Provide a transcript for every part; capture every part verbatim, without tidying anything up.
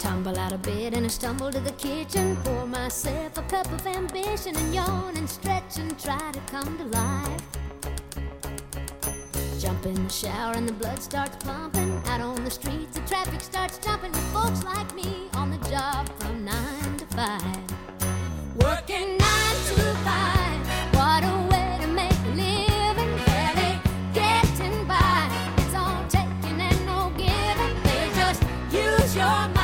Tumble out of bed and I stumble to the kitchen, pour myself a cup of ambition and yawn and stretch and try to come to life. Jump in the shower and the blood starts pumping. Out on the streets the traffic starts jumping with folks like me on the job from nine to five. Working nine to five, what a way to make a living. Barely getting by, it's all taking and no giving. They just use your mind.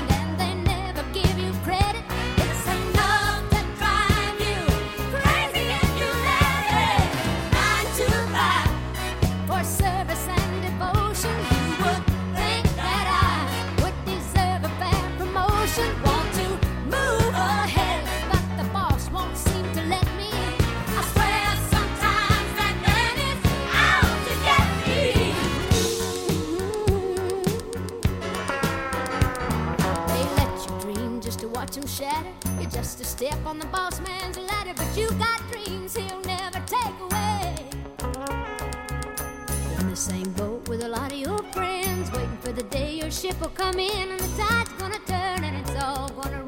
Watch him shatter. You're just a step on the boss man's ladder, but you got dreams he'll never take away. In the same boat with a lot of your friends, waiting for the day your ship will come in and the tide's gonna turn and it's all gonna